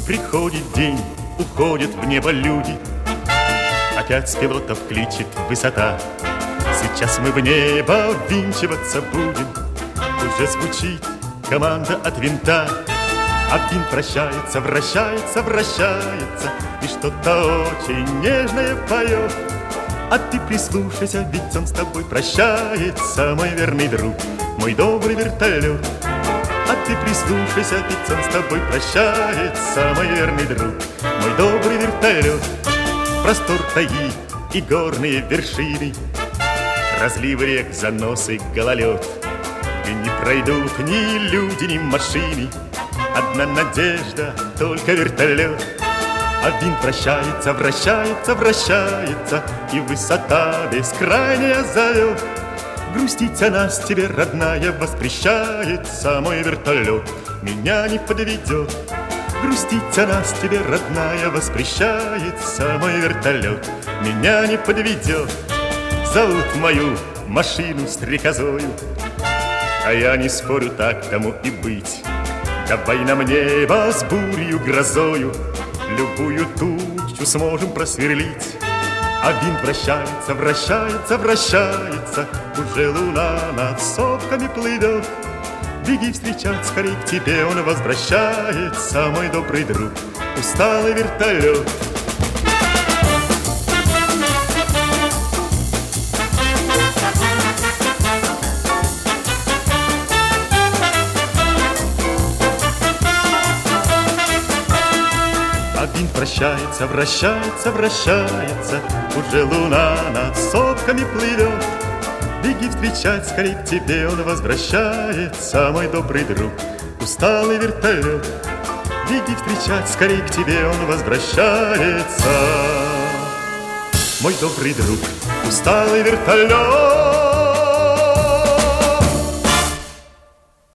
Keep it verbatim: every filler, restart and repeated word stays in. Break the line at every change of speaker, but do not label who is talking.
Приходит день, уходят в небо люди, опять с пилотов кличет высота. Сейчас мы в небо ввинчиваться будем. Уже звучит команда от винта, а винт вращается, вращается, вращается и что-то очень нежное поет. А ты прислушайся, ведь он с тобой прощается, мой верный друг, мой добрый вертолет. А ты прислушайся, ведь он с тобой прощается, мой верный друг, мой добрый вертолет. Простор таи и горные вершины, разливы рек, заносы, гололед. И не пройдут ни люди, ни машины, одна надежда, только вертолет. А винт вращается, вращается, вращается, и высота бескрайняя зовет. Грустить о нас тебе, родная, воспрещается, мой вертолет меня не подведет. Грустить о нас тебе, родная, воспрещается, мой вертолет меня не подведет. Зовут мою машину стрекозою, а я не спорю, так тому и быть. Давай нам небо с бурью, грозою, любую тучу сможем просверлить. А винт вращается, вращается, вращается, уже луна над сопками плывет. Беги встречать, скорей к тебе он возвращается, мой добрый друг, усталый вертолет. А винт вращается, вращается, вращается, уже луна над сопками плывет. Беги встречать, скорей к тебе он возвращается, мой добрый друг, усталый вертолет. Беги встречать, скорей к тебе он возвращается, мой добрый друг, усталый вертолет.